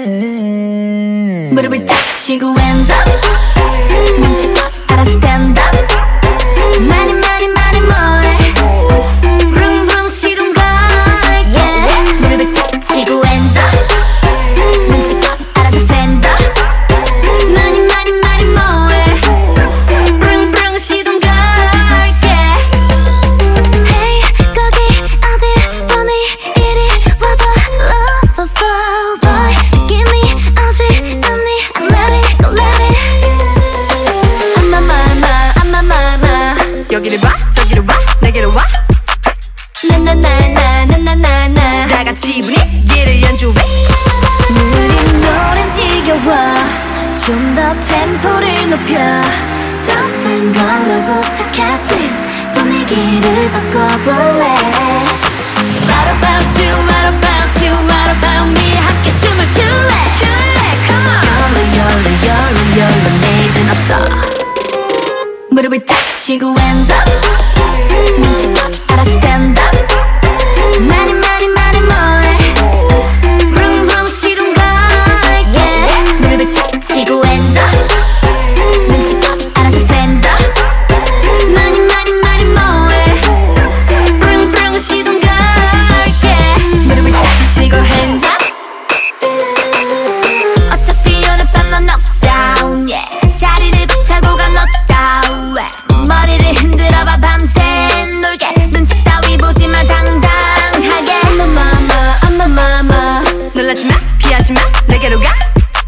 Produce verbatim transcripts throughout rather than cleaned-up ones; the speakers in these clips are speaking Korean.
무릎을 탁 치고 hands up 눈치껏 알아 stand up 많이 많이 많이 뭐해 룽룽 시동 걸게 무릎을 탁 치고 hands up 눈치껏 알아서 stand up 많이 많이 많이 뭐해 룽룽 시동 걸게 Hey 거기 어디 보니 이리 와봐 Love for boy 느낌이 오지 않니 I'm ready go let it I'm my mama I'm my mama 여기를 봐 저기를 와 내게로 와 나나나나나나나나 다 같이 분위기를 연주해 느린 노래는 지겨워 좀 더 템포를 높여 더 센 걸로 부탁해 please 분위기를 바꿔볼래 What about you, what about you, what about me 함께 춤을 출래 출래, come on 열로 열로 열로 열로 내일은 없어 무릎을 탁 치고 hands up 눈치껏 알아 stand up 많이 많이 많이 뭐해 룽룽 시동 걸게 무릎을 탁 치고 hands up 눈치껏 알아서 stand up 많이 많이 많이 뭐해 룽룽 시동 걸게 무릎을 탁 치고 hands up 어차피 오늘 밤 넌 knockdown yeah. 자리를 박차고 가 knockdown yeah. 머리를 흔들어봐 밤새 놀게 눈치 따위 보지마 당당하게 I'm a mama I'm a mama 놀라지마 피하지마 내게로 가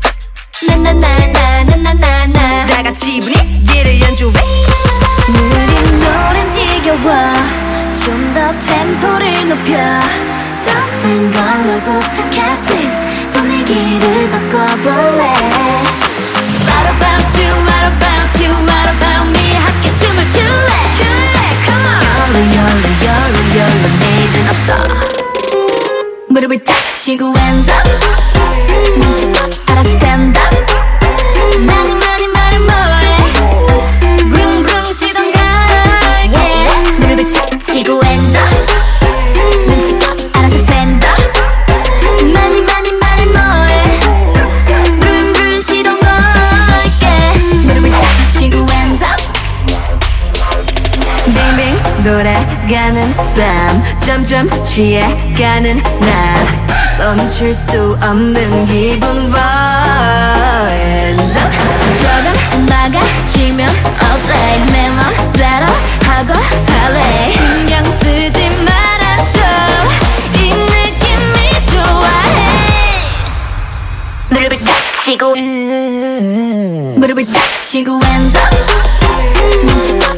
나나나나나나나 다 같이 분위기를 연주해 느린 노래는 지겨워 좀 더 템포를 높여 더 센 걸로 부탁해 please 분위기를 바꿔볼래 What about you, what about you, what about me 함께 춤을 출래 출래, come on 열로 열로 열로 열로 내일은 없어 무릎을 탁 치고 hands up 눈치껏 알아 stand up 많이 많이 많이 뭐해 룽룽 시동 걸게 무릎을 탁 치고 hands up 눈치껏 알아서 stand up 많이 많이 많이 뭐해 룽룽 시동 걸게 무릎을 탁 치고 hands up 빙빙 돌아가는 밤 점점 취해가는 나 멈출 수 없는 기분 Hands up 조금 막아주면 어때 내 맘대로 하고 살래 신경 쓰지 말아줘 이 느낌이 좋아해 무릎을 탁 치고 무릎을 탁 치고 hands up 눈치껏